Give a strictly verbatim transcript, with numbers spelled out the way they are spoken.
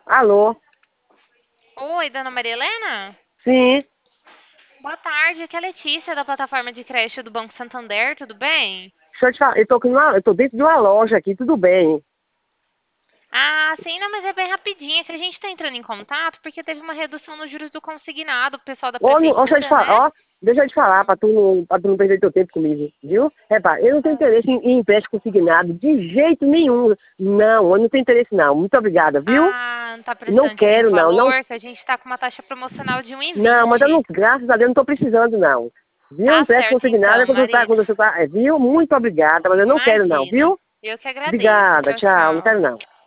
Alô? Oi, dona Maria Helena? Sim. Boa tarde, aqui é a Letícia da plataforma de crédito do Banco Santander, tudo bem? Deixa eu te falar, eu tô, aqui numa, eu tô dentro de uma loja aqui, tudo bem. Ah, sim, não, mas é bem rapidinho, é que a gente está entrando em contato porque teve uma redução nos juros do consignado, o pessoal da Ô, não- ó, deixa eu te prefeitura, falar, né? ó, deixa eu te falar, pra tu não, pra tu não perder teu tempo comigo, viu? Repara, eu não tenho Ah, interesse em, em empréstimo consignado de jeito nenhum. Não, eu não tenho interesse não. Muito obrigada, viu? Ah, não tá Não precisando de algum quero não, não, valor, que a gente está com uma taxa promocional de um e não, mas eu não, vinte. graças a Deus não tô precisando não. Viu? Tá Empréstimo certo consignado então, é quando você tá, Maria. quando você tá, é, viu? Muito obrigada, mas eu não quero não, Imagina. viu? Eu que agradeço. Obrigada, Tchau, tchau, não tchau. quero não.